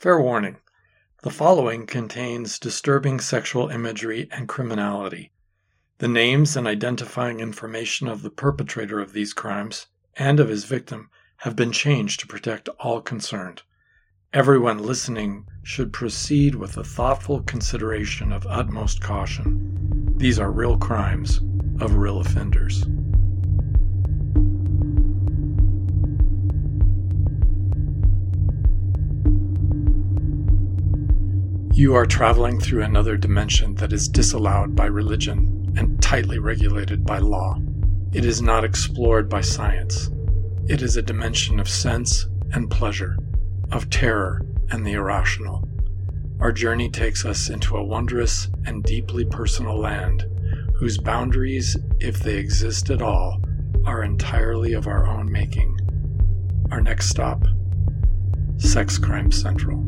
Fair warning. The following contains disturbing sexual imagery and criminality. The names and identifying information of the perpetrator of these crimes and of his victim have been changed to protect all concerned. Everyone listening should proceed with a thoughtful consideration of utmost caution. These are real crimes of real offenders. You are traveling through another dimension that is disallowed by religion and tightly regulated by law. It is not explored by science. It is a dimension of sense and pleasure, of terror and the irrational. Our journey takes us into a wondrous and deeply personal land whose boundaries, if they exist at all, are entirely of our own making. Our next stop, Sex Crime Central.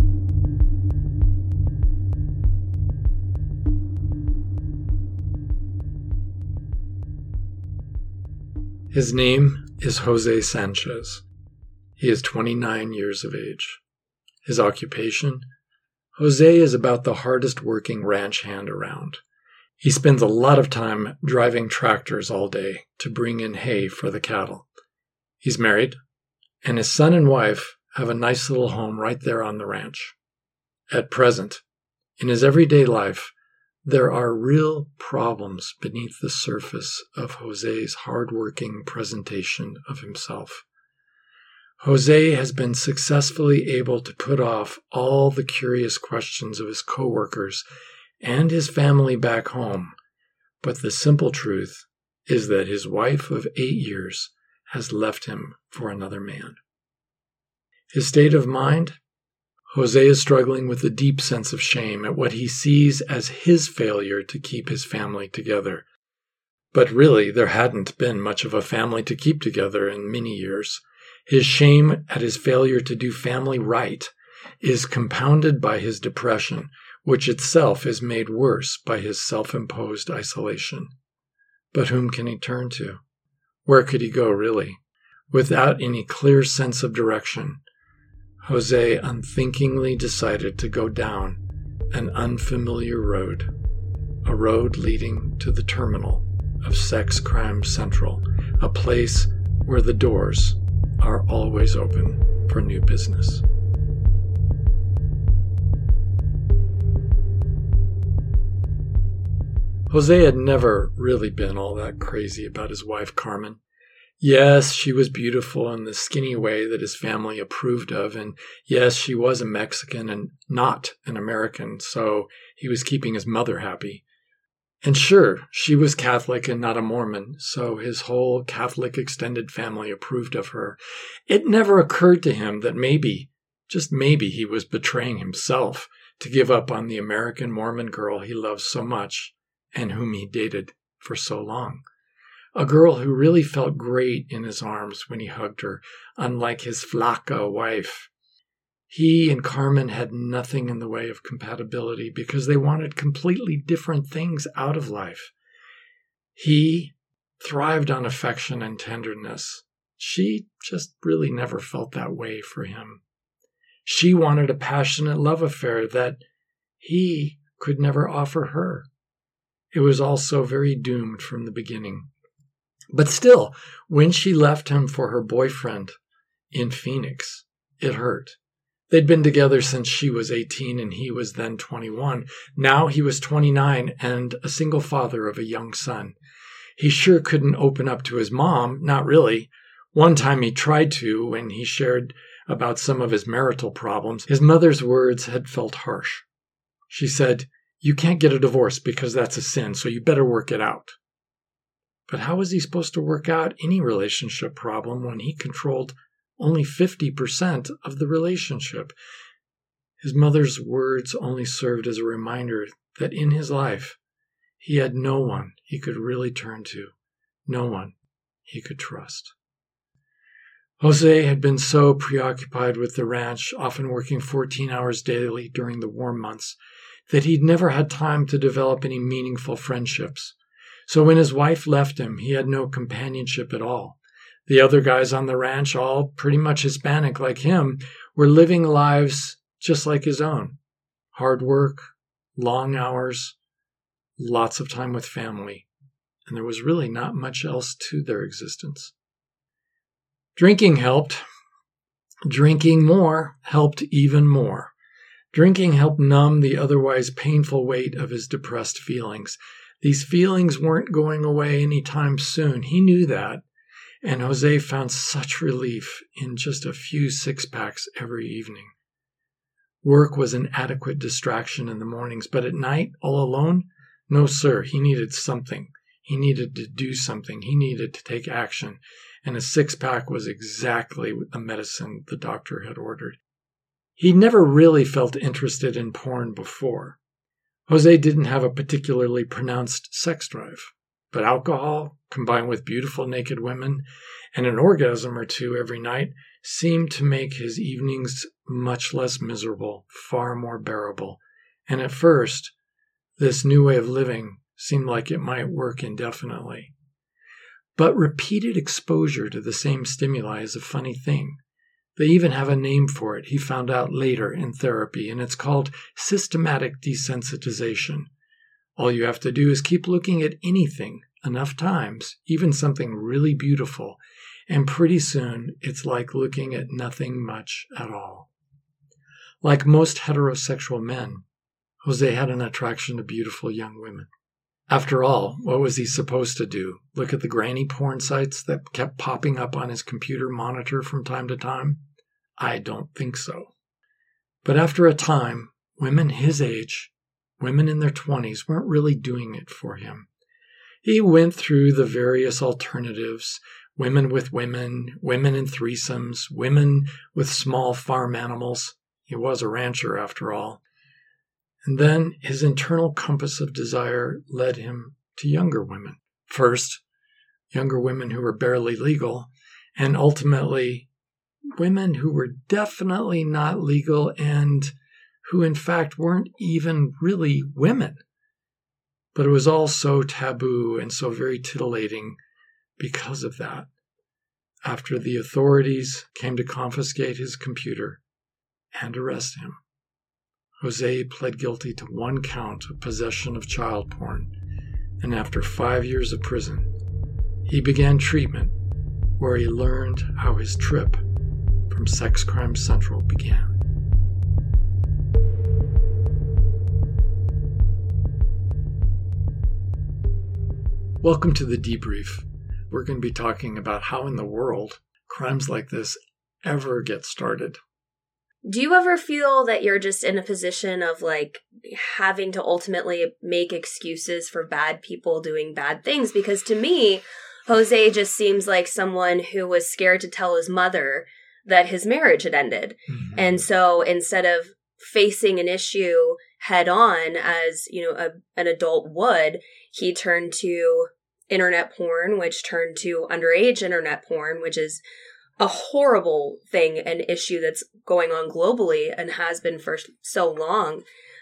His name is Jose Sanchez. He is 29 years of age. His occupation? Jose is about the hardest working ranch hand around. He spends a lot of time driving tractors all day to bring in hay for the cattle. He's married, and his son and wife have a nice little home right there on the ranch. At present, in his everyday life, there are real problems beneath the surface of Jose's hard-working presentation of himself. Jose has been successfully able to put off all the curious questions of his coworkers and his family back home, but the simple truth is that his wife of 8 years has left him for another man. His state of mind? Jose is struggling with a deep sense of shame at what he sees as his failure to keep his family together. But really, there hadn't been much of a family to keep together in many years. His shame at his failure to do family right is compounded by his depression, which itself is made worse by his self-imposed isolation. But whom can he turn to? Where could he go, really? Without any clear sense of direction, Jose unthinkingly decided to go down an unfamiliar road, a road leading to the terminal of Sex Crime Central, a place where the doors are always open for new business. Jose had never really been all that crazy about his wife, Carmen. Yes, she was beautiful in the skinny way that his family approved of, and yes, she was a Mexican and not an American, so he was keeping his mother happy. And sure, she was Catholic and not a Mormon, so his whole Catholic extended family approved of her. It never occurred to him that maybe, just maybe, he was betraying himself to give up on the American Mormon girl he loved so much and whom he dated for so long. A girl who really felt great in his arms when he hugged her, unlike his flaca wife. He and Carmen had nothing in the way of compatibility because they wanted completely different things out of life. He thrived on affection and tenderness. She just really never felt that way for him. She wanted a passionate love affair that he could never offer her. It was all so very doomed from the beginning. But still, when she left him for her boyfriend in Phoenix, it hurt. They'd been together since she was 18 and he was then 21. Now he was 29 and a single father of a young son. He sure couldn't open up to his mom, not really. One time he tried to when he shared about some of his marital problems. His mother's words had felt harsh. She said, "You can't get a divorce because that's a sin, so you better work it out." But how was he supposed to work out any relationship problem when he controlled only 50% of the relationship? His mother's words only served as a reminder that in his life, he had no one he could really turn to, no one he could trust. Jose had been so preoccupied with the ranch, often working 14 hours daily during the warm months, that he'd never had time to develop any meaningful friendships. So when his wife left him, he had no companionship at all. The other guys on the ranch, all pretty much Hispanic like him, were living lives just like his own. Hard work, long hours, lots of time with family, and there was really not much else to their existence. Drinking helped. Drinking more helped even more. Drinking helped numb the otherwise painful weight of his depressed feelings. These feelings weren't going away anytime soon. He knew that, and Jose found such relief in just a few six-packs every evening. Work was an adequate distraction in the mornings, but at night, all alone, no sir, he needed something. He needed to do something. He needed to take action, and a six-pack was exactly the medicine the doctor had ordered. He never really felt interested in porn before. Jose didn't have a particularly pronounced sex drive, but alcohol, combined with beautiful naked women and an orgasm or two every night, seemed to make his evenings much less miserable, far more bearable. And at first, this new way of living seemed like it might work indefinitely. But repeated exposure to the same stimuli is a funny thing. They even have a name for it, he found out later in therapy, and it's called systematic desensitization. All you have to do is keep looking at anything enough times, even something really beautiful, and pretty soon it's like looking at nothing much at all. Like most heterosexual men, Jose had an attraction to beautiful young women. After all, what was he supposed to do? Look at the granny porn sites that kept popping up on his computer monitor from time to time? I don't think so. But after a time, women his age, women in their 20s, weren't really doing it for him. He went through the various alternatives, women with women, women in threesomes, women with small farm animals. He was a rancher after all. And then his internal compass of desire led him to younger women. First, younger women who were barely legal, and ultimately women who were definitely not legal and who in fact weren't even really women. But it was all so taboo and so very titillating because of that. After the authorities came to confiscate his computer and arrest him, Jose pled guilty to 1 count of possession of child porn, and after 5 years of prison, he began treatment where he learned how his trip from Sex Crime Central began. Welcome to the debrief. We're going to be talking about how in the world crimes like this ever get started. Do you ever feel that you're just in a position of like having to ultimately make excuses for bad people doing bad things? Because to me, Jose just seems like someone who was scared to tell his mother that his marriage had ended. Mm-hmm. And so instead of facing an issue head on as, an adult would, he turned to internet porn, which turned to underage internet porn, which is a horrible thing, an issue that's going on globally and has been for so long.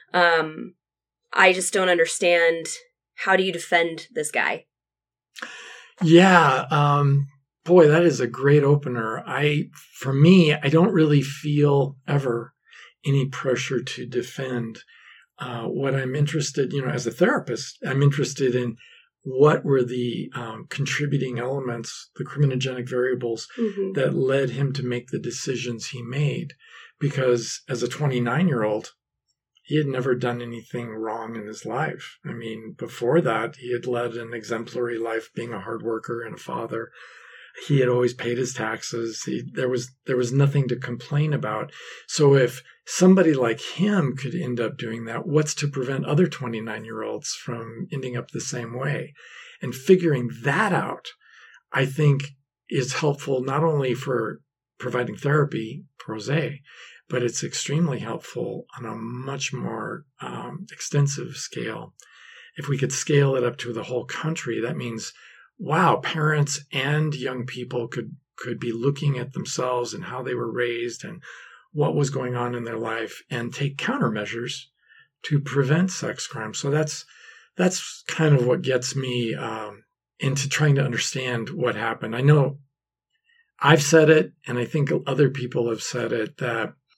I just don't understand. How do you defend this guy? Yeah. Boy, that is a great opener. For me, I don't really feel ever any pressure to defend. What I'm interested, as a therapist, I'm interested in what were the contributing elements, the criminogenic variables that led him to make the decisions he made. Because as a 29-year-old, he had never done anything wrong in his life. I mean, before that, he had led an exemplary life being a hard worker and a father. He had always paid his taxes. There was nothing to complain about. So if somebody like him could end up doing that, what's to prevent other 29-year-olds from ending up the same way? And figuring that out, I think, is helpful not only for providing therapy for Jose, but it's extremely helpful on a much more extensive scale. If we could scale it up to the whole country, that means wow, parents and young people could be looking at themselves and how they were raised and what was going on in their life and take countermeasures to prevent sex crime. So that's kind of what gets me into trying to understand what happened. I know I've said it, and I think other people have said it, that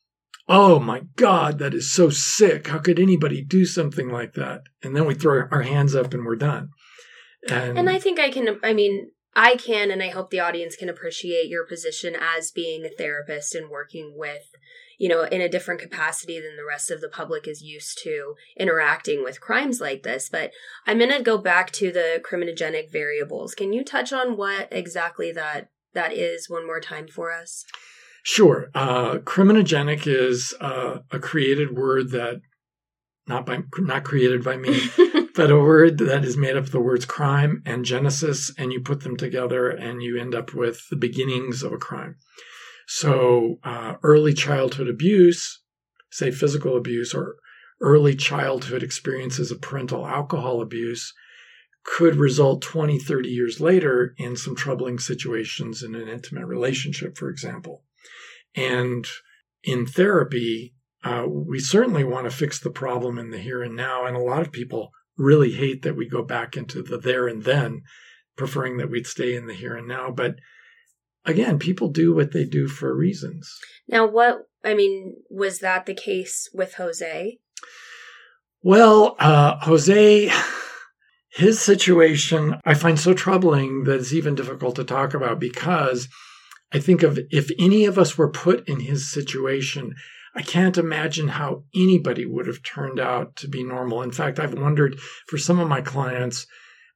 oh my God, that is so sick. How could anybody do something like that? And then we throw our hands up and we're done. And I think I can, and I hope the audience can appreciate your position as being a therapist and working with, in a different capacity than the rest of the public is used to interacting with crimes like this. But I'm going to go back to the criminogenic variables. Can you touch on what exactly that is one more time for us? Sure. Criminogenic is a created word that, not created by me, but a word that is made up of the words crime and genesis, and you put them together and you end up with the beginnings of a crime. So early childhood abuse, say physical abuse, or early childhood experiences of parental alcohol abuse could result 20, 30 years later in some troubling situations in an intimate relationship, for example. And in therapy, we certainly want to fix the problem in the here and now. And a lot of people really hate that we go back into the there and then, preferring that we'd stay in the here and now. But again, people do what they do for reasons. Now, was that the case with Jose? Well, Jose, his situation I find so troubling that it's even difficult to talk about, because I think of if any of us were put in his situation, I can't imagine how anybody would have turned out to be normal. In fact, I've wondered for some of my clients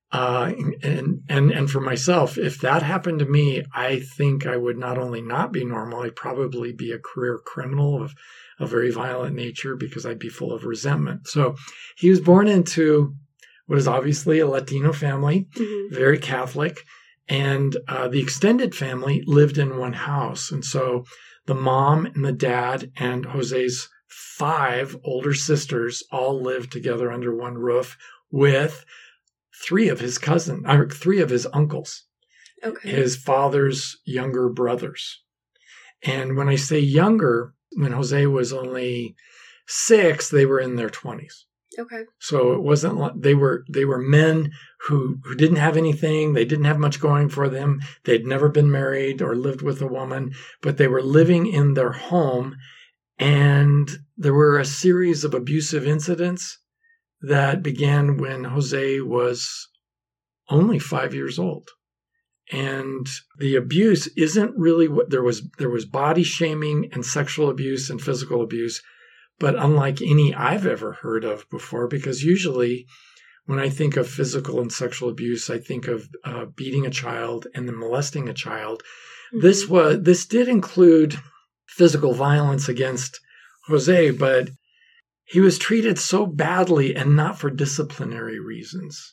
and for myself, if that happened to me, I think I would not only not be normal, I'd probably be a career criminal of a very violent nature, because I'd be full of resentment. So he was born into what is obviously a Latino family, very Catholic, and the extended family lived in one house. And so the mom and the dad and Jose's 5 older sisters all lived together under one roof with 3 of his uncles, his father's younger brothers. And when I say younger, when Jose was only 6, they were in their 20s. Okay. So it wasn't like they were men who didn't have anything. They didn't have much going for them. They'd never been married or lived with a woman, but they were living in their home. And there were a series of abusive incidents that began when Jose was only 5 years old. And the abuse isn't really what there was body shaming and sexual abuse and physical abuse, but unlike any I've ever heard of before, because usually when I think of physical and sexual abuse, I think of beating a child and then molesting a child. Mm-hmm. This did include physical violence against Jose, but he was treated so badly and not for disciplinary reasons.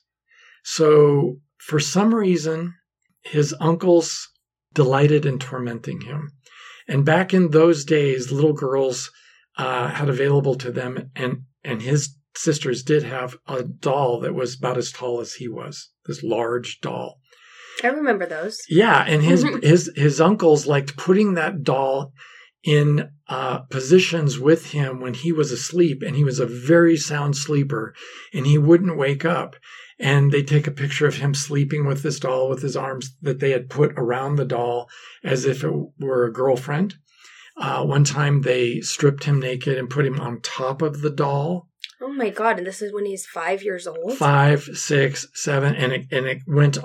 So for some reason, his uncles delighted in tormenting him. And back in those days, little girls had available to them, and his sisters did have a doll that was about as tall as he was, this large doll. I remember those. Yeah, and his uncles liked putting that doll in positions with him when he was asleep, and he was a very sound sleeper, and he wouldn't wake up. And they take a picture of him sleeping with this doll with his arms that they had put around the doll as if it were a girlfriend. One time they stripped him naked and put him on top of the doll. Oh my God. And this is when he's 5 years old? 5, 6, 7. And it went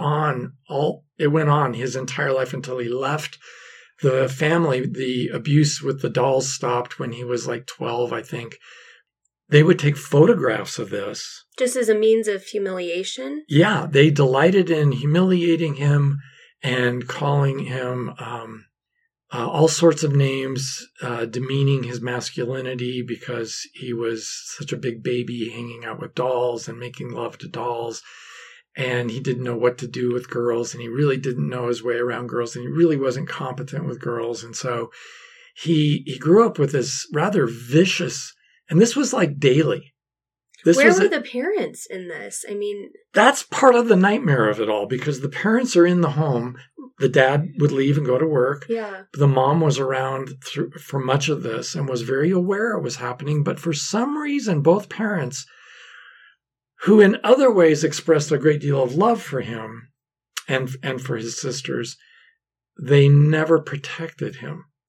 on his entire life until he left the family. The abuse with the dolls stopped when he was like 12, I think. They would take photographs of this. Just as a means of humiliation? Yeah, they delighted in humiliating him and calling him all sorts of names, demeaning his masculinity because he was such a big baby hanging out with dolls and making love to dolls. And he didn't know what to do with girls, and he really didn't know his way around girls, and he really wasn't competent with girls. And so he grew up with this rather vicious. And this was like daily. Where were the parents in this? I mean, that's part of the nightmare of it all, because the parents are in the home. The dad would leave and go to work. Yeah. The mom was around for much of this and was very aware it was happening. But for some reason, both parents, who in other ways expressed a great deal of love for him and for his sisters, they never protected him.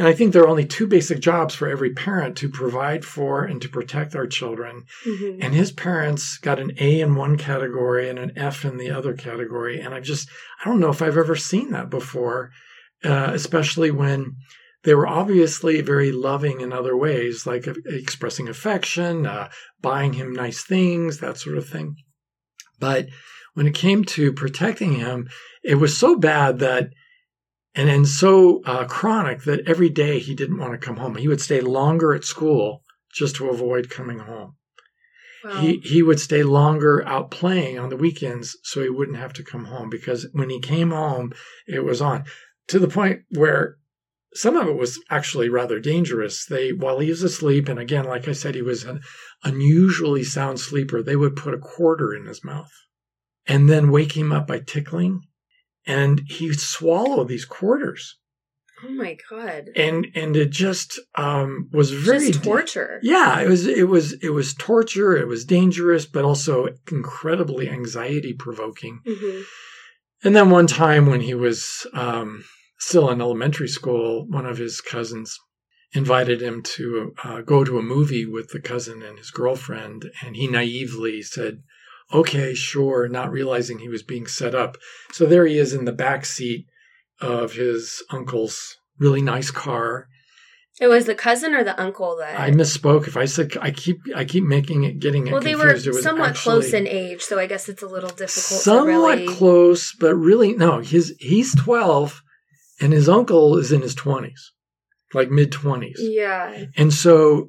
And I think there are only two basic jobs for every parent: to provide for and to protect our children. Mm-hmm. And his parents got an A in one category and an F in the other category. And I don't know if I've ever seen that before, especially when they were obviously very loving in other ways, like expressing affection, buying him nice things, that sort of thing. But when it came to protecting him, it was so bad that, and so chronic that every day he didn't want to come home. He would stay longer at school just to avoid coming home. Wow. He would stay longer out playing on the weekends so he wouldn't have to come home, because when he came home, it was on. To the point where some of it was actually rather dangerous. While he was asleep, and again, like I said, he was an unusually sound sleeper, they would put a quarter in his mouth and then wake him up by tickling, and he'd swallow these quarters. Oh my God. And it just was very just torture. Yeah, it was torture. It was dangerous, but also incredibly anxiety provoking. Mm-hmm. And then one time when he was still in elementary school, one of his cousins invited him to go to a movie with the cousin and his girlfriend, and he naively said, "Okay, sure," not realizing he was being set up. So there he is in the back seat of his uncle's really nice car. It was the cousin or the uncle that I misspoke. If I said I keep getting it well, confused. they were It was somewhat actually close in age, so I guess it's a little difficult. Somewhat to really... close, but really no. He's 12, and his uncle is in his 20s, like mid-20s. Yeah. And so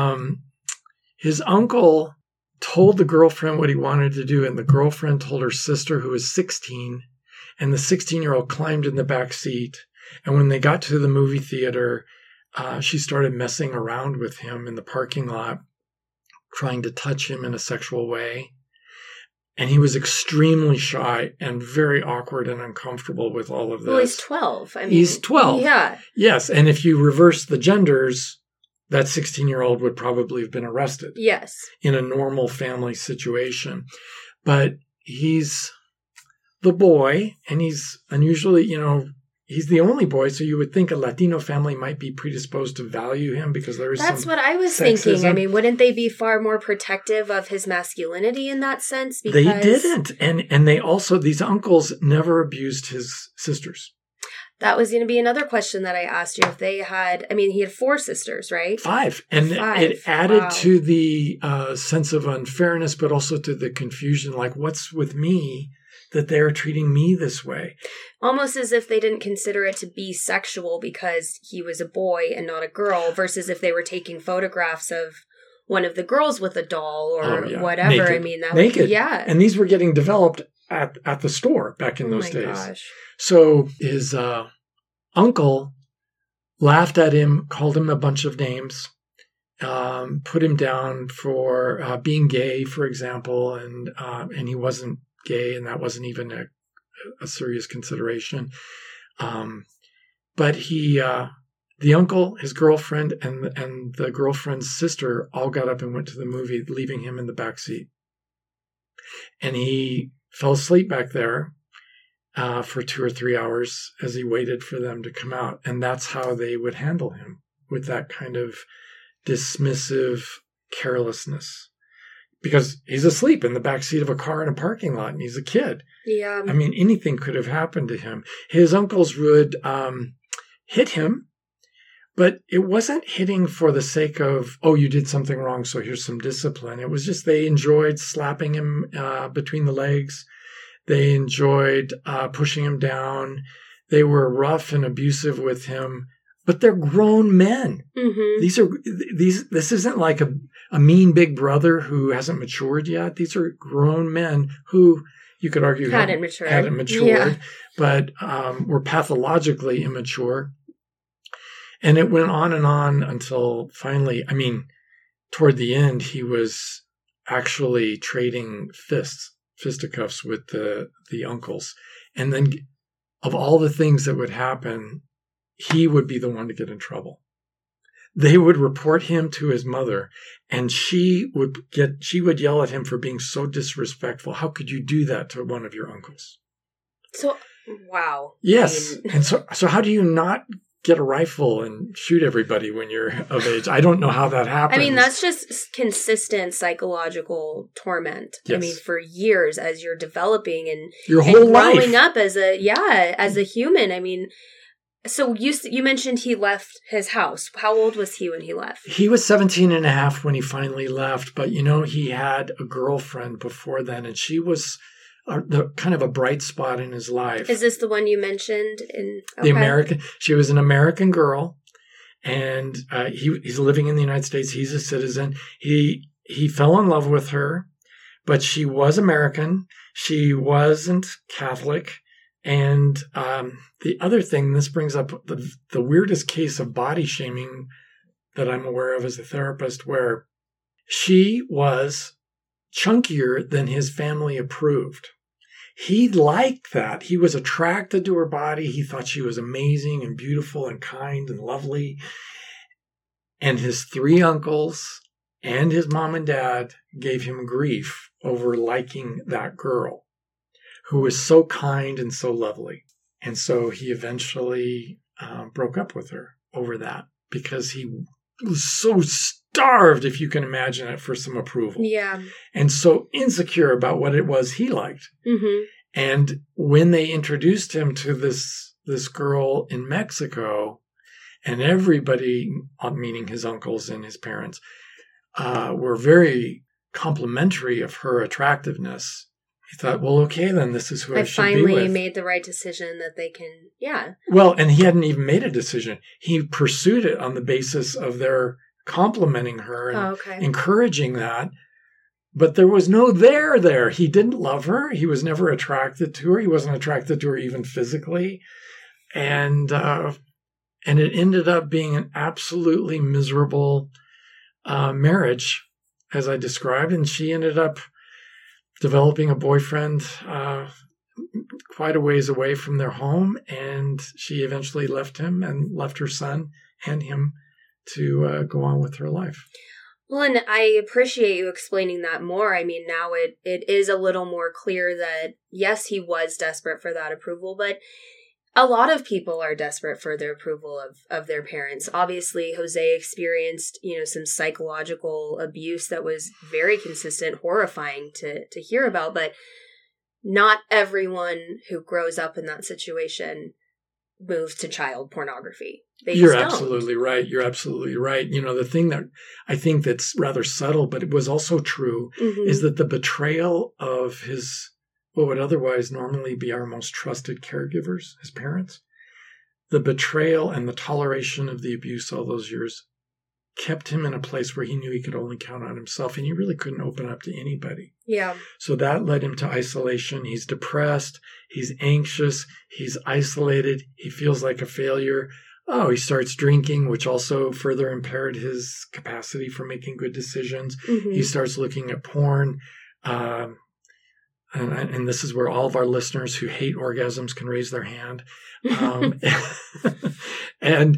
his uncle told the girlfriend what he wanted to do, and the girlfriend told her sister, who was 16, and the 16-year-old climbed in the back seat. And when they got to the movie theater, she started messing around with him in the parking lot, trying to touch him in a sexual way. And he was extremely shy and very awkward and uncomfortable with all of this. Well, he's 12. I mean, he's 12. Yeah. Yes. And if you reverse the genders, that 16-year-old would probably have been arrested. Yes. In a normal family situation. But he's the boy, and he's unusually, he's the only boy, so you would think a Latino family might be predisposed to value him because there is That's some what I was sexism. thinking. I mean, wouldn't they be far more protective of his masculinity in that sense? Because they didn't. And they also, these uncles never abused his sisters. That was going to be another question that I asked you. If they had, I mean, he had 4 sisters, right? 5. And 5. it added Wow. to the sense of unfairness, but also to the confusion, like, what's with me that they're treating me this way? Almost as if they didn't consider it to be sexual because he was a boy and not a girl, versus if they were taking photographs of one of the girls with a doll or whatever. Naked. I mean, that Naked. would, yeah. And these were getting developed at the store back in those days. Gosh. So his uncle laughed at him, called him a bunch of names, put him down for being gay, for example, and he wasn't gay, and that wasn't even a serious consideration. But the uncle, his girlfriend, and the girlfriend's sister all got up and went to the movie, leaving him in the back seat. And he fell asleep back there for 2 or 3 hours as he waited for them to come out. And that's how they would handle him, with that kind of dismissive carelessness. Because he's asleep in the backseat of a car in a parking lot, and he's a kid. Yeah. I mean, anything could have happened to him. His uncles would hit him, but it wasn't hitting for the sake of, oh, you did something wrong, so here's some discipline. It was just they enjoyed slapping him between the legs. They enjoyed pushing him down. They were rough and abusive with him. But they're grown men. Mm-hmm. This isn't like a mean big brother who hasn't matured yet. These are grown men who you could argue hadn't matured, yeah. but were pathologically immature. And it went on and on until finally, I mean, toward the end, he was actually trading fisticuffs with the uncles. And then of all the things that would happen, he would be the one to get in trouble. They would report him to his mother, and she would yell at him for being so disrespectful. How could you do that to one of your uncles? So, wow. Yes. And so how do you not get a rifle and shoot everybody when you're of age. I don't know how that happens. I mean, that's just consistent psychological torment. Yes. I mean, for years as you're developing and your whole life. Growing up as a human. I mean, so you mentioned he left his house. How old was he when he left? He was 17 and a half when he finally left, but he had a girlfriend before then, and she was the kind of a bright spot in his life. Is this the one you mentioned in the American? She was an American girl, and he's living in the United States. He's a citizen. He fell in love with her, but she was American. She wasn't Catholic. And the other thing, this brings up the weirdest case of body shaming that I'm aware of as a therapist, where she was chunkier than his family approved. He liked that. He was attracted to her body. He thought she was amazing and beautiful and kind and lovely. And his 3 uncles and his mom and dad gave him grief over liking that girl who was so kind and so lovely. And so he eventually broke up with her over that because he was so starved, if you can imagine it, for some approval. Yeah. And so insecure about what it was he liked. Mm-hmm. And when they introduced him to this girl in Mexico, and everybody, meaning his uncles and his parents, were very complimentary of her attractiveness, he thought, well, okay, then this is who I should be with. I finally made the right decision that they can, yeah. Well, and he hadn't even made a decision. He pursued it on the basis of their complimenting her and encouraging that. But there was no there. He didn't love her. He was never attracted to her. He wasn't attracted to her even physically. And it ended up being an absolutely miserable marriage, as I described. And she ended up developing a boyfriend quite a ways away from their home, and she eventually left him and left her son and him to go on with her life. Well, and I appreciate you explaining that more. I mean, now it is a little more clear that, yes, he was desperate for that approval, but a lot of people are desperate for the approval of their parents. Obviously, Jose experienced, some psychological abuse that was very consistent, horrifying to hear about, but not everyone who grows up in that situation moves to child pornography. You're absolutely right. You're absolutely right. The thing that I think that's rather subtle, but it was also true, is that the betrayal of what would otherwise normally be our most trusted caregivers, his parents, the betrayal and the toleration of the abuse all those years kept him in a place where he knew he could only count on himself, and he really couldn't open up to anybody. Yeah. So that led him to isolation. He's depressed. He's anxious. He's isolated. He feels like a failure. He starts drinking, which also further impaired his capacity for making good decisions. Mm-hmm. He starts looking at porn. And this is where all of our listeners who hate orgasms can raise their hand. And,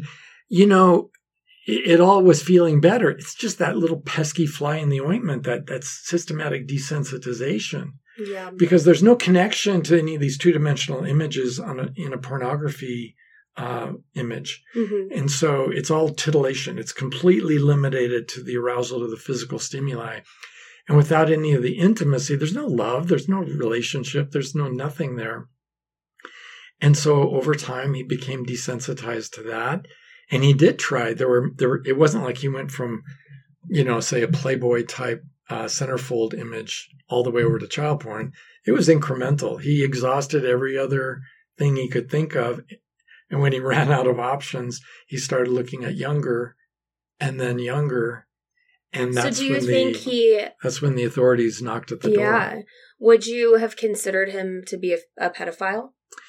it all was feeling better. It's just that little pesky fly in the ointment, that's systematic desensitization. Yeah. Because there's no connection to any of these two-dimensional images in a pornography image. Mm-hmm. And so it's all titillation. It's completely limited to the arousal of the physical stimuli. And without any of the intimacy, there's no love, there's no relationship, there's no nothing there. And so over time, he became desensitized to that. And he did try. It wasn't like he went from, say a Playboy type centerfold image all the way over to child porn. It was incremental. He exhausted every other thing he could think of. And when he ran out of options, he started looking at younger and then younger. And that's that's when the authorities knocked at the door. Yeah. Would you have considered him to be a pedophile?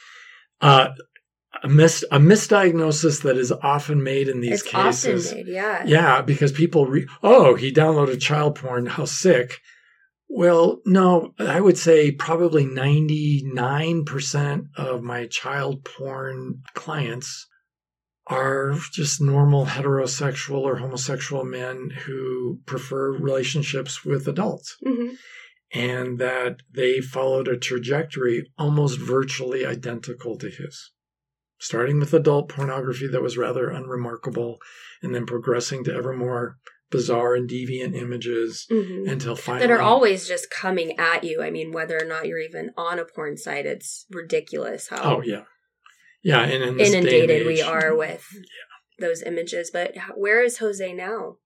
A misdiagnosis that is often made in these cases. Often made, yeah. Yeah, because people he downloaded child porn, how sick. Well, no, I would say probably 99% of my child porn clients are just normal heterosexual or homosexual men who prefer relationships with adults. Mm-hmm. And that they followed a trajectory almost virtually identical to his. starting with adult pornography that was rather unremarkable, and then progressing to ever more bizarre and deviant images until finally... That are always just coming at you. I mean, whether or not you're even on a porn site, it's ridiculous how and in this inundated day and age, we are with those images. But where is Jose now?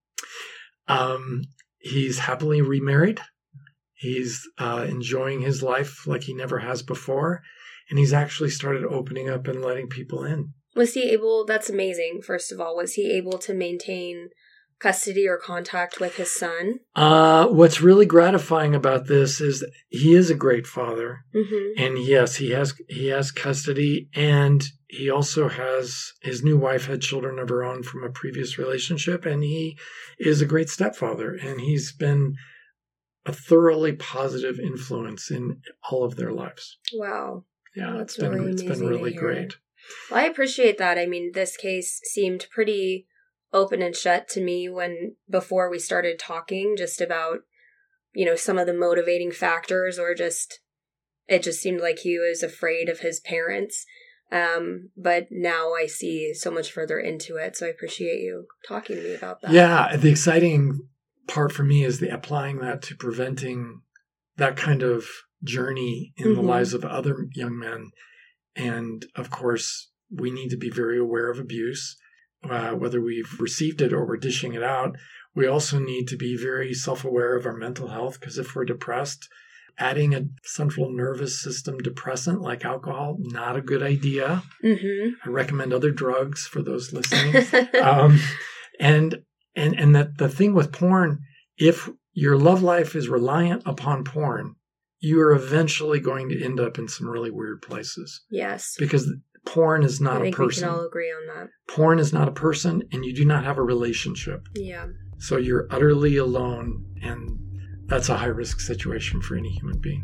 He's happily remarried. He's enjoying his life like he never has before. And he's actually started opening up and letting people in. Was he able... That's amazing, first of all. Was he able to maintain custody or contact with his son? What's really gratifying about this is he is a great father. And yes, he has custody, and he also has... His new wife had children of her own from a previous relationship, and he is a great stepfather. And he's been a thoroughly positive influence in all of their lives. Wow. Yeah, that's it's been really great. Well, I appreciate that. I mean, this case seemed pretty open and shut to me before we started talking, just about, some of the motivating factors, or it just seemed like he was afraid of his parents. But now I see so much further into it. So I appreciate you talking to me about that. Yeah, the exciting part for me is applying that to preventing that kind of journey in the lives of other young men. And of course, we need to be very aware of abuse, whether we've received it or we're dishing it out. We also need to be very self-aware of our mental health, because if we're depressed, adding a central nervous system depressant like alcohol, not a good idea. I recommend other drugs for those listening. And that the thing with porn, if your love life is reliant upon porn, you are eventually going to end up in some really weird places. Yes. Because porn is not a person. I think we can all agree on that. Porn is not a person, and you do not have a relationship. Yeah. So you're utterly alone, and that's a high-risk situation for any human being.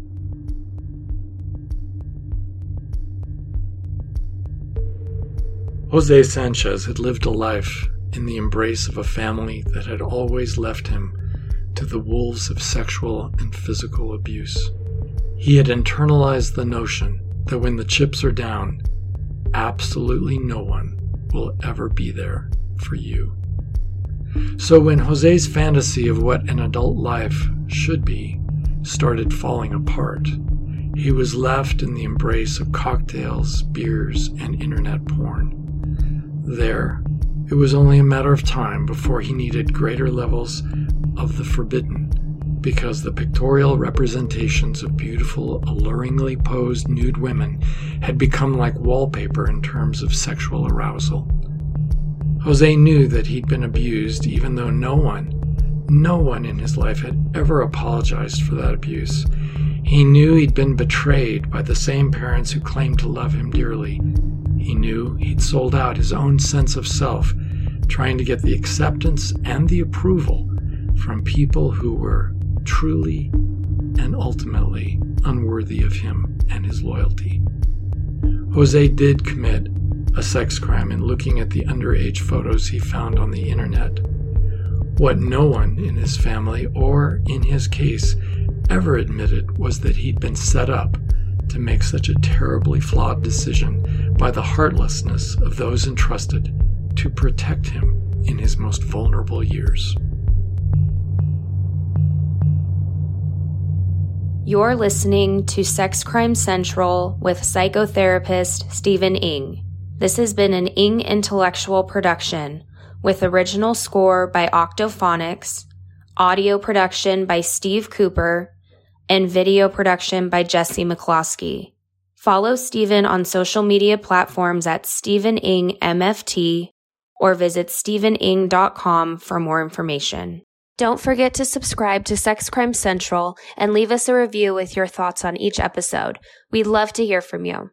Jose Sanchez had lived a life in the embrace of a family that had always left him to the wolves of sexual and physical abuse. He had internalized the notion that when the chips are down, absolutely no one will ever be there for you. So when Jose's fantasy of what an adult life should be started falling apart, he was left in the embrace of cocktails, beers, and internet porn. There, it was only a matter of time before he needed greater levels of the forbidden, because the pictorial representations of beautiful, alluringly posed nude women had become like wallpaper in terms of sexual arousal. Jose knew that he'd been abused, even though no one in his life had ever apologized for that abuse. He knew he'd been betrayed by the same parents who claimed to love him dearly. He knew he'd sold out his own sense of self, trying to get the acceptance and the approval from people who were truly and ultimately unworthy of him and his loyalty. Jose did commit a sex crime in looking at the underage photos he found on the internet. What no one in his family or in his case ever admitted was that he'd been set up to make such a terribly flawed decision by the heartlessness of those entrusted to protect him in his most vulnerable years. You're listening to Sex Crime Central with psychotherapist Stephen Ng. This has been an Ng Intellectual production with original score by Octophonics, audio production by Steve Cooper, and video production by Jesse McCloskey. Follow Stephen on social media platforms at Stephen Ng MFT or visit stephening.com for more information. Don't forget to subscribe to Sex Crime Central and leave us a review with your thoughts on each episode. We'd love to hear from you.